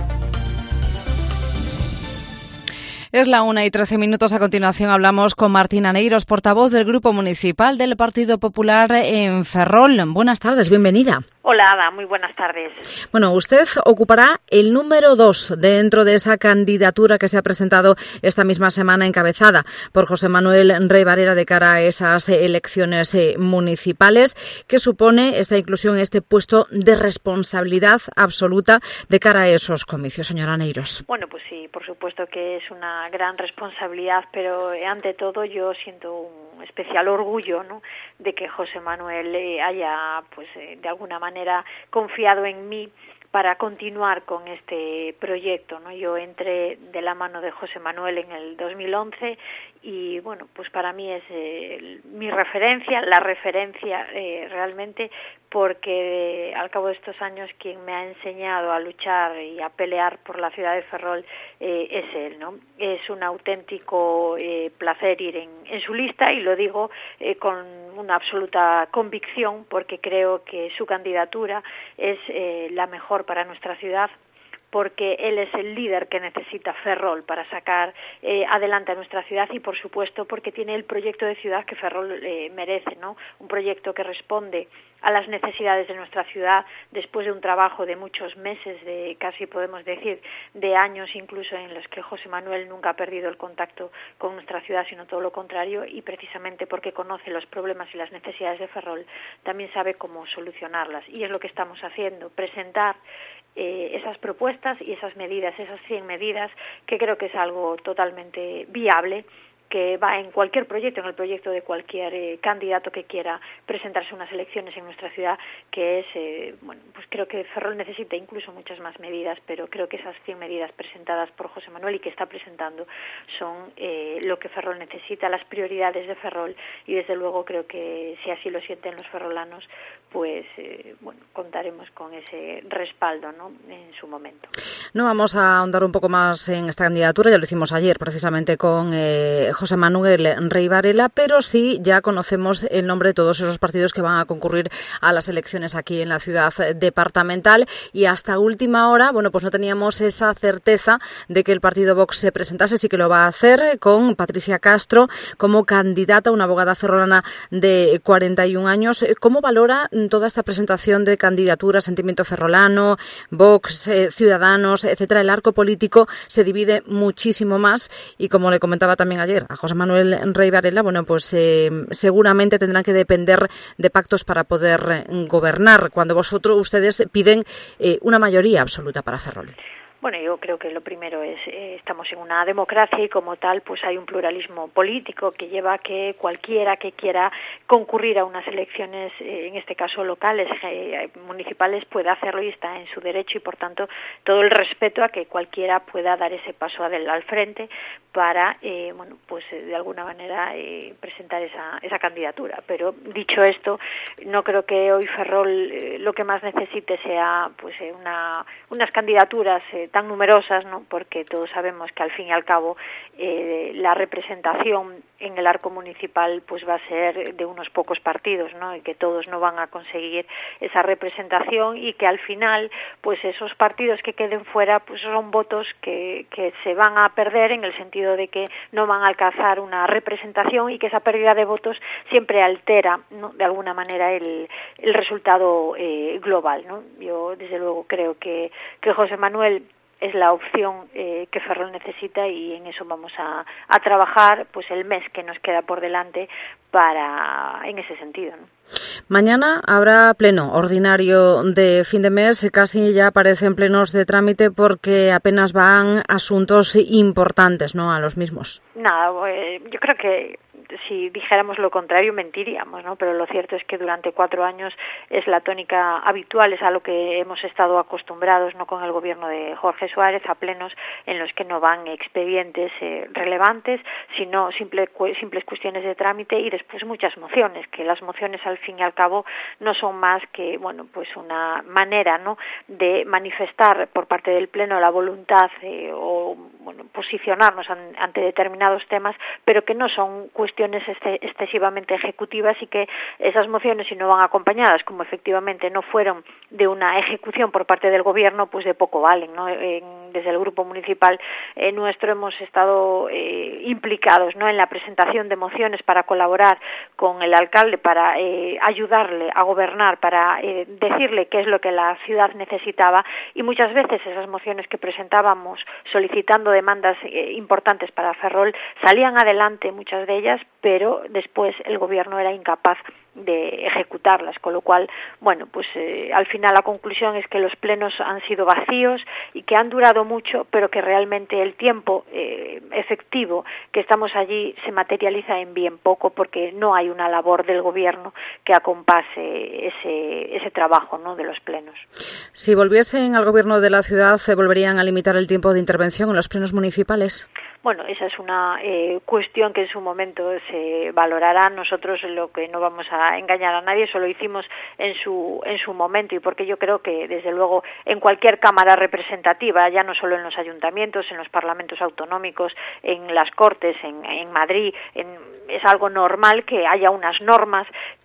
Es la 1:13. A continuación hablamos con Martina Neiros, portavoz del Grupo Municipal del Partido Popular en Ferrol. Buenas tardes, bienvenida. Hola, Ada, muy buenas tardes. Bueno, usted ocupará el número 2 dentro de esa candidatura que se ha presentado esta misma semana, encabezada por José Manuel Rey Varela, de cara a esas elecciones municipales. ¿Qué supone esta inclusión, este puesto de responsabilidad absoluta de cara a esos comicios, señora Neiros? Bueno, pues sí, por supuesto que es una gran responsabilidad, pero ante todo yo siento un especial orgullo, ¿no?, de que José Manuel haya, pues de alguna manera confiado en mí para continuar con este proyecto, ¿no? Yo entré de la mano de José Manuel en el 2011 y, bueno, pues para mí es mi referencia, la referencia realmente, porque al cabo de estos años quien me ha enseñado a luchar y a pelear por la ciudad de Ferrol es él, ¿no? Es un auténtico placer ir en su lista, y lo digo con una absoluta convicción, porque creo que su candidatura es la mejor para nuestra ciudad, porque él es el líder que necesita Ferrol para sacar adelante a nuestra ciudad, y por supuesto porque tiene el proyecto de ciudad que Ferrol merece, ¿no? Un proyecto que responde a las necesidades de nuestra ciudad después de un trabajo de muchos meses, de casi podemos decir de años incluso, en los que José Manuel nunca ha perdido el contacto con nuestra ciudad, sino todo lo contrario, y precisamente porque conoce los problemas y las necesidades de Ferrol, también sabe cómo solucionarlas, y es lo que estamos haciendo, presentar esas propuestas y esas medidas, esas 100 medidas, que creo que es algo totalmente viable, que va en cualquier proyecto, en el proyecto de cualquier candidato que quiera presentarse a unas elecciones en nuestra ciudad, que es, bueno, pues creo que Ferrol necesita incluso muchas más medidas, pero creo que esas 100 medidas presentadas por José Manuel y que está presentando son lo que Ferrol necesita, las prioridades de Ferrol, y desde luego creo que si así lo sienten los ferrolanos, pues bueno, contaremos con ese respaldo, ¿no?, en su momento. No vamos a ahondar un poco más en esta candidatura, ya lo hicimos ayer precisamente con José Manuel Rey Varela, pero sí ya conocemos el nombre de todos esos partidos que van a concurrir a las elecciones aquí en la ciudad departamental, y hasta última hora, bueno, pues no teníamos esa certeza de que el partido Vox se presentase. Sí que lo va a hacer con Patricia Castro como candidata, una abogada ferrolana de 41 años. ¿Cómo valora toda esta presentación de candidaturas, Sentimiento Ferrolano, Vox, Ciudadanos, etcétera? El arco político se divide muchísimo más, y como le comentaba también ayer a José Manuel Rey Varela, bueno, pues seguramente tendrán que depender de pactos para poder gobernar, cuando ustedes piden una mayoría absoluta para Ferrol. Bueno, yo creo que lo primero es, estamos en una democracia y como tal pues hay un pluralismo político que lleva a que cualquiera que quiera concurrir a unas elecciones, en este caso locales, municipales, pueda hacerlo y está en su derecho, y por tanto todo el respeto a que cualquiera pueda dar ese paso al frente para, bueno, pues de alguna manera presentar esa candidatura. Pero dicho esto, no creo que hoy Ferrol lo que más necesite sea pues unas candidaturas tan numerosas, ¿no? Porque todos sabemos que al fin y al cabo la representación en el arco municipal pues va a ser de unos pocos partidos, ¿no? Y que todos no van a conseguir esa representación, y que al final pues esos partidos que queden fuera pues son votos que se van a perder, en el sentido de que no van a alcanzar una representación, y que esa pérdida de votos siempre altera, ¿no?, de alguna manera el resultado global, ¿no? Yo desde luego creo que José Manuel es la opción que Ferrol necesita, y en eso vamos a trabajar pues el mes que nos queda por delante en ese sentido, ¿no? Mañana habrá pleno ordinario de fin de mes, casi ya aparecen plenos de trámite porque apenas van asuntos importantes, ¿no?, a los mismos. Nada, yo creo que si dijéramos lo contrario mentiríamos, ¿no? Pero lo cierto es que durante 4 años es la tónica habitual, es a lo que hemos estado acostumbrados, ¿no?, con el gobierno de Jorge Suárez, a plenos en los que no van expedientes relevantes, sino simples cuestiones de trámite, y después muchas mociones, que las mociones al fin y al cabo no son más que, bueno, pues una manera, ¿no?, de manifestar por parte del Pleno la voluntad o, bueno, posicionarnos ante determinados temas, pero que no son cuestiones excesivamente ejecutivas, y que esas mociones, si no van acompañadas, como efectivamente no fueron de una ejecución por parte del gobierno, pues de poco valen, ¿no? Desde el grupo municipal nuestro hemos estado implicados, ¿no?, en la presentación de mociones para colaborar con el alcalde, para ayudarle a gobernar, para decirle qué es lo que la ciudad necesitaba, y muchas veces esas mociones que presentábamos solicitando demandas importantes para Ferrol salían adelante, muchas de ellas, pero después el gobierno era incapaz de ejecutarlas, con lo cual, bueno, pues al final la conclusión es que los plenos han sido vacíos y que han durado mucho, pero que realmente el tiempo efectivo que estamos allí se materializa en bien poco, porque no hay una labor del gobierno que acompase ese trabajo, ¿no?, de los plenos. Si volviesen al gobierno de la ciudad, ¿se volverían a limitar el tiempo de intervención en los plenos municipales? Bueno, esa es una cuestión que en su momento se valorará. Nosotros lo que no vamos a engañar a nadie, eso lo hicimos en su momento, y porque yo creo que desde luego en cualquier cámara representativa, ya no solo en los ayuntamientos, en los parlamentos autonómicos, en las Cortes, en Madrid, es algo normal que haya unas normas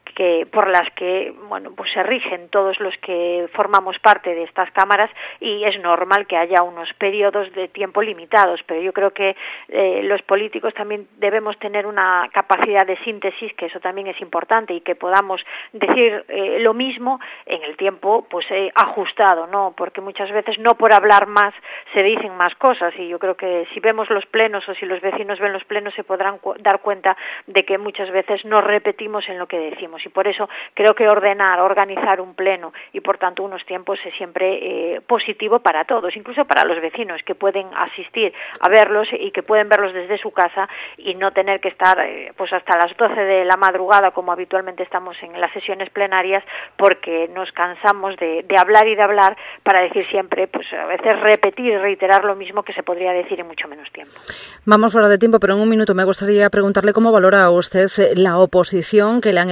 por las que, bueno, pues se rigen todos los que formamos parte de estas cámaras, y es normal que haya unos periodos de tiempo limitados, pero yo creo que los políticos también debemos tener una capacidad de síntesis, que eso también es importante, y que podamos decir lo mismo en el tiempo pues ajustado, ¿no? Porque muchas veces no por hablar más se dicen más cosas, y yo creo que si vemos los plenos, o si los vecinos ven los plenos, se podrán dar cuenta de que muchas veces nos repetimos en lo que decimos, y por eso creo que organizar un pleno y por tanto unos tiempos es siempre positivo para todos, incluso para los vecinos que pueden asistir a verlos y que pueden verlos desde su casa y no tener que estar pues hasta las 12 de la madrugada como habitualmente estamos en las sesiones plenarias, porque nos cansamos de hablar y de hablar para decir siempre, pues a veces repetir y reiterar lo mismo que se podría decir en mucho menos tiempo. Vamos fuera de tiempo, pero en un minuto me gustaría preguntarle cómo valora usted la oposición que le han hecho durante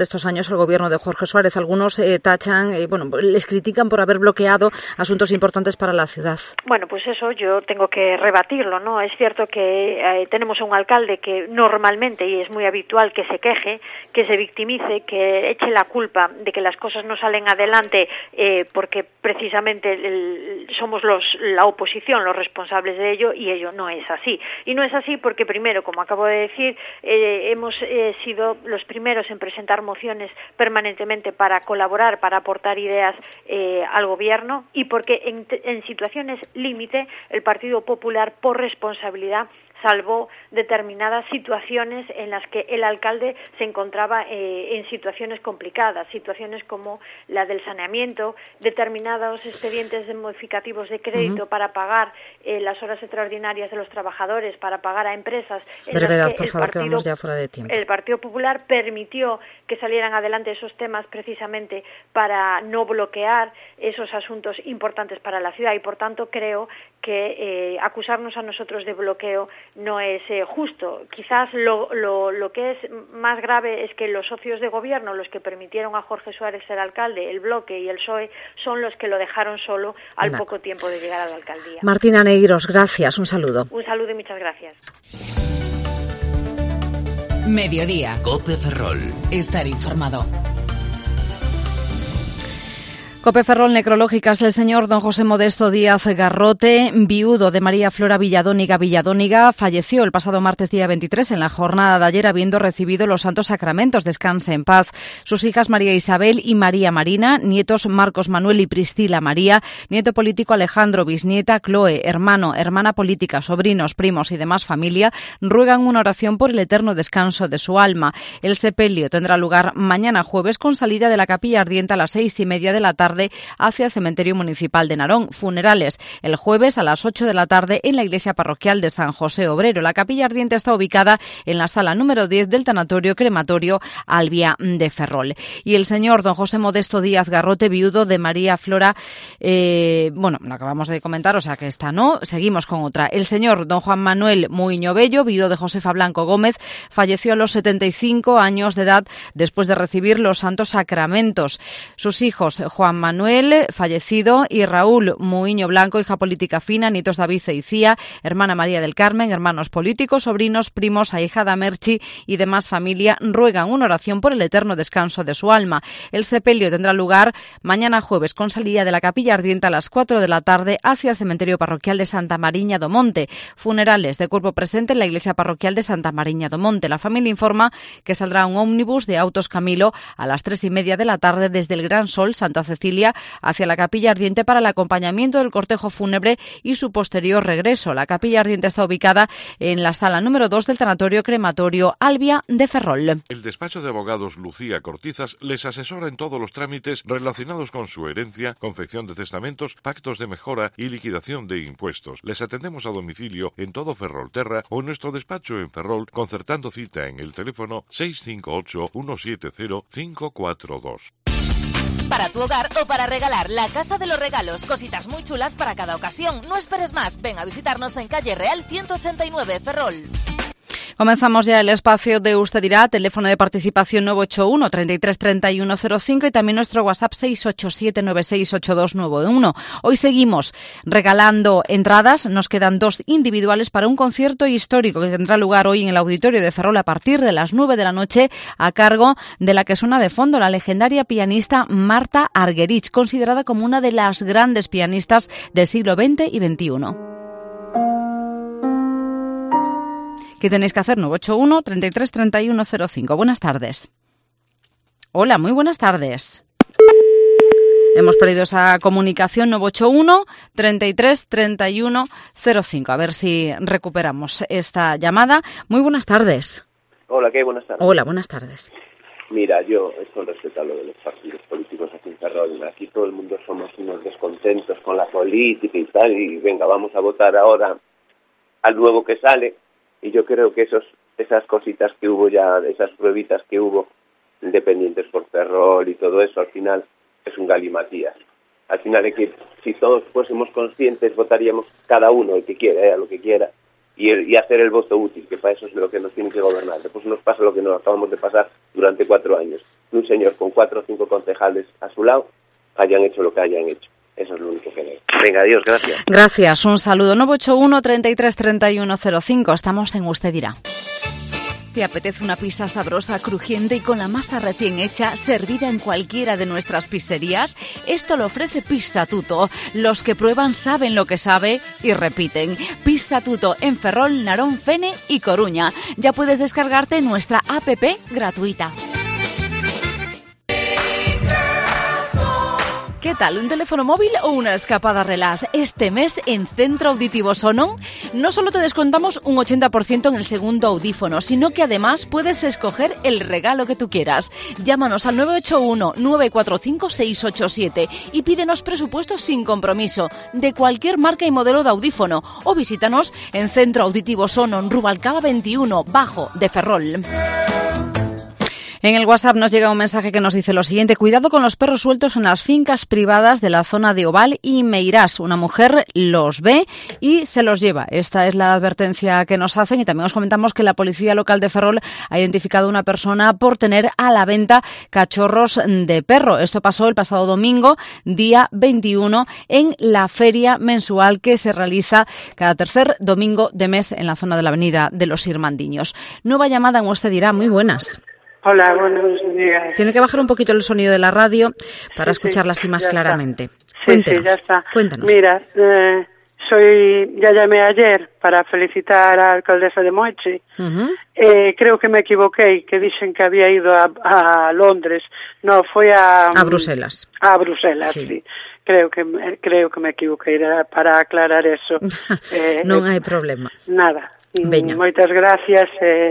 estos años al gobierno de Jorge Suárez. Algunos tachan, les critican por haber bloqueado asuntos importantes para la ciudad. Bueno, pues eso yo tengo que rebatirlo, ¿no? Es cierto que tenemos un alcalde que normalmente, y es muy habitual, que se queje, que se victimice, que eche la culpa de que las cosas no salen adelante porque precisamente somos la oposición los responsables de ello, y ello no es así. Y no es así porque, primero, como acabo de decir, hemos sido los primeros en presentar mociones permanentemente para colaborar, para aportar ideas al gobierno, y porque en situaciones límite el Partido Popular, por responsabilidad, salvó determinadas situaciones en las que el alcalde se encontraba en situaciones complicadas, situaciones como la del saneamiento, determinados expedientes modificativos de crédito para pagar las horas extraordinarias de los trabajadores, para pagar a empresas. Brevedad, por favor, que vamos ya fuera de tiempo. El Partido Popular permitió que salieran adelante esos temas precisamente para no bloquear esos asuntos importantes para la ciudad, y por tanto creo que acusarnos a nosotros de bloqueo no es justo. Quizás lo que es más grave es que los socios de gobierno, los que permitieron a Jorge Suárez ser alcalde, el Bloque y el PSOE, son los que lo dejaron solo al poco tiempo de llegar a la alcaldía. Martina Negros, gracias, un saludo. Un saludo y muchas gracias. Mediodía. COPE Ferrol. Estar informado. COPE Ferrol Necrológicas. El señor don José Modesto Díaz Garrote, viudo de María Flora Villadóniga, falleció el pasado martes día 23 en la jornada de ayer, habiendo recibido los santos sacramentos. Descanse en paz. Sus hijas María Isabel y María Marina, nietos Marcos Manuel y Priscila María, nieto político Alejandro, bisnieta Chloe, hermana política, sobrinos, primos y demás familia, ruegan una oración por el eterno descanso de su alma. El sepelio tendrá lugar mañana jueves, con salida de la Capilla Ardiente a las 6:30 de la tarde hacia el cementerio municipal de Narón. Funerales el jueves a las 8 de la tarde en la iglesia parroquial de San José Obrero. La Capilla Ardiente está ubicada en la sala número 10 del tanatorio crematorio Albia de Ferrol. Y el señor don José Modesto Díaz Garrote, viudo de María Flora, lo acabamos de comentar, o sea que esta no. Seguimos con otra. El señor don Juan Manuel Muiño Bello, viudo de Josefa Blanco Gómez, falleció a los 75 años de edad después de recibir los santos sacramentos. Sus hijos Juan Manuel, fallecido, y Raúl Muiño Blanco, hija política fina, nietos David e Icía, hermana María del Carmen, hermanos políticos, sobrinos, primos, ahijada Merchi y demás familia, ruegan una oración por el eterno descanso de su alma. El sepelio tendrá lugar mañana jueves, con salida de la Capilla Ardiente a las 4 de la tarde hacia el cementerio parroquial de Santa Mariña do Monte. Funerales de cuerpo presente en la iglesia parroquial de Santa Mariña do Monte. La familia informa que saldrá un ómnibus de Autos Camilo a las 3:30 de la tarde desde el Gran Sol, Santa Cecilia, hacia la Capilla Ardiente para el acompañamiento del cortejo fúnebre y su posterior regreso. La Capilla Ardiente está ubicada en la sala número 2 del tanatorio crematorio Albia de Ferrol. El despacho de abogados Lucía Cortizas les asesora en todos los trámites relacionados con su herencia, confección de testamentos, pactos de mejora y liquidación de impuestos. Les atendemos a domicilio en todo Ferrolterra o en nuestro despacho en Ferrol, concertando cita en el teléfono 658 170 542. Para tu hogar o para regalar, la Casa de los Regalos. Cositas muy chulas para cada ocasión. No esperes más. Ven a visitarnos en calle Real 189, Ferrol. Comenzamos ya el espacio de Usted Dirá, teléfono de participación 981 33 31 05 y también nuestro WhatsApp 687 968291. Hoy seguimos regalando entradas, nos quedan 2 individuales para un concierto histórico que tendrá lugar hoy en el auditorio de Ferrol a partir de las 9 de la noche, a cargo de la que suena de fondo, la legendaria pianista Marta Argerich, considerada como una de las grandes pianistas del siglo XX y XXI. ¿Qué tenéis que hacer? 981 33 31 05. Buenas tardes. Hola, muy buenas tardes. Hemos perdido esa comunicación. 981 33 31 05. A ver si recuperamos esta llamada. Muy buenas tardes. Hola, ¿qué? Buenas tardes. Hola, buenas tardes. Mira, yo, con respecto a lo de los partidos políticos aquí en Ferrol, aquí todo el mundo somos unos descontentos con la política y tal, y venga, vamos a votar ahora al nuevo que sale. Y yo creo que esas cositas que hubo ya, esas pruebitas que hubo, independientes por Ferrol y todo eso, al final es un galimatías. Al final es que si todos fuésemos conscientes, votaríamos cada uno el que quiera, a lo que quiera, y hacer el voto útil, que para eso es lo que nos tiene que gobernar. Después nos pasa lo que nos acabamos de pasar durante 4 años. un señor con 4 o 5 concejales a su lado hayan hecho lo que hayan hecho. Eso es lo único que veo. Venga, adiós, gracias. Gracias, un saludo. 981 33 31 05. Estamos en Usted Dirá. ¿Te apetece una pizza sabrosa, crujiente y con la masa recién hecha, servida en cualquiera de nuestras pizzerías? Esto lo ofrece Pizza Tutto. Los que prueban saben lo que sabe y repiten. Pizza Tutto en Ferrol, Narón, Fene y Coruña. Ya puedes descargarte nuestra app gratuita. ¿Qué tal? ¿Un teléfono móvil o una escapada relax? Este mes en Centro Auditivo Sonon no solo te descontamos un 80% en el segundo audífono, sino que además puedes escoger el regalo que tú quieras. Llámanos al 981-945-687 y pídenos presupuestos sin compromiso de cualquier marca y modelo de audífono o visítanos en Centro Auditivo Sonon, Rubalcaba 21, Bajo de Ferrol. En el WhatsApp nos llega un mensaje que nos dice lo siguiente: cuidado con los perros sueltos en las fincas privadas de la zona de Oval y Meirás. Una mujer los ve y se los lleva. Esta es la advertencia que nos hacen, y también os comentamos que la Policía Local de Ferrol ha identificado a una persona por tener a la venta cachorros de perro. Esto pasó el pasado domingo, día 21, en la feria mensual que se realiza cada tercer domingo de mes en la zona de la Avenida de los Irmandiños. Nueva llamada en Usted Dirá. Muy buenas. Hola, buenos días. Tiene que bajar un poquito el sonido de la radio para escucharla así más claramente. Cuéntenos, ya está. Cuéntanos. Mira, ya llamé ayer para felicitar a la alcaldesa de Moeche. Creo que me equivoqué, que dicen que había ido a Londres. No, fue a Bruselas. A Bruselas, sí. Creo que me equivoquei, era para aclarar eso. Non hai problema. Nada. Veña. Moitas gracias.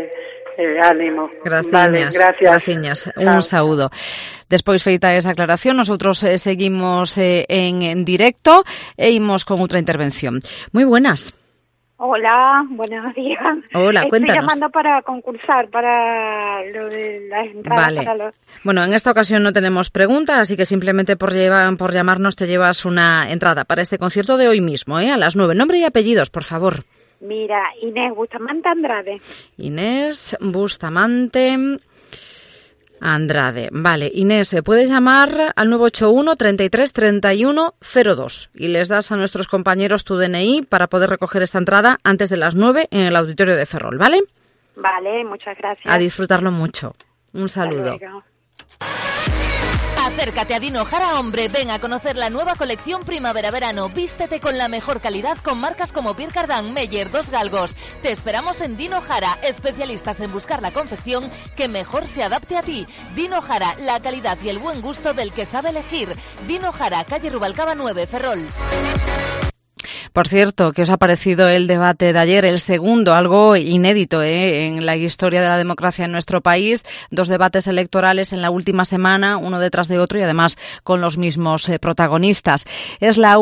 Ánimo. Gracias. Vale, gracias. Un saúdo. Despois feita esa aclaración, nosotros seguimos en directo e imos con outra intervención. Moi buenas. Hola, buenos días. Hola, cuéntanos. Estoy llamando para concursar para lo de las entradas. Vale. Para los... Bueno, en esta ocasión no tenemos preguntas, así que simplemente por llamarnos te llevas una entrada para este concierto de hoy mismo, a las 9. Nombre y apellidos, por favor. Mira, Inés Bustamante Andrade. Inés Bustamante Andrade. Vale, Inés, puedes llamar al 981 33 31 02 y les das a nuestros compañeros tu DNI para poder recoger esta entrada antes de las 9 en el auditorio de Ferrol, ¿vale? Vale, muchas gracias. A disfrutarlo mucho. Un saludo. Acércate a Dino Jara Hombre, ven a conocer la nueva colección Primavera-Verano. Vístete con la mejor calidad con marcas como Pierre Cardin, Meyer, Dos Galgos. Te esperamos en Dino Jara, especialistas en buscar la confección que mejor se adapte a ti. Dino Jara, la calidad y el buen gusto del que sabe elegir. Dino Jara, calle Rubalcaba 9, Ferrol. Por cierto, ¿qué os ha parecido el debate de ayer? El segundo, algo inédito en la historia de la democracia en nuestro país. 2 debates electorales en la última semana, uno detrás de otro y además con los mismos protagonistas. Es la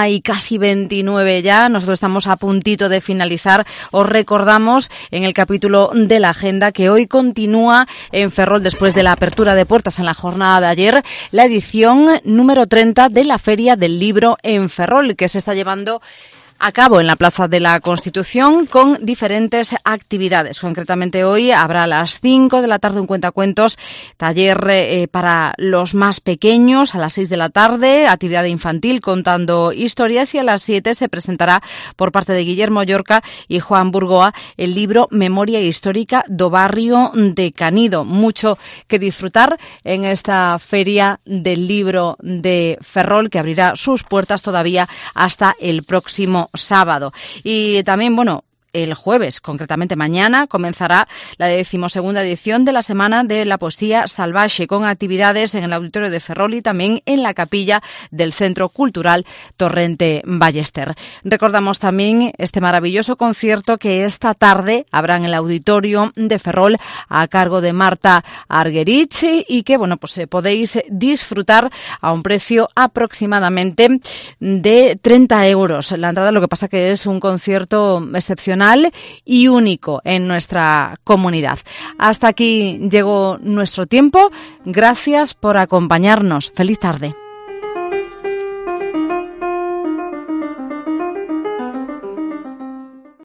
1:29 ya. Nosotros estamos a puntito de finalizar. Os recordamos en el capítulo de la agenda que hoy continúa en Ferrol, después de la apertura de puertas en la jornada de ayer, la edición número 30 de la Feria del Libro en Ferrol, que se está llevando a cabo en la Plaza de la Constitución con diferentes actividades. Concretamente hoy habrá a las 5 de la tarde un cuentacuentos, taller para los más pequeños, a las 6 de la tarde, actividad infantil contando historias, y a las 7 se presentará por parte de Guillermo Llorca y Juan Burgoa el libro Memoria Histórica do Barrio de Canido. Mucho que disfrutar en esta Feria del Libro de Ferrol, que abrirá sus puertas todavía hasta el próximo sábado. Y también, el jueves, concretamente mañana, comenzará la 12ª edición de la Semana de la Poesía Salvaje, con actividades en el Auditorio de Ferrol y también en la capilla del Centro Cultural Torrente Ballester. Recordamos también este maravilloso concierto que esta tarde habrá en el Auditorio de Ferrol a cargo de Marta Argerich y que, podéis disfrutar a un precio aproximadamente de 30 euros. La entrada, lo que pasa que es un concierto excepcional y único en nuestra comunidad. Hasta aquí llegó nuestro tiempo. Gracias por acompañarnos. Feliz tarde.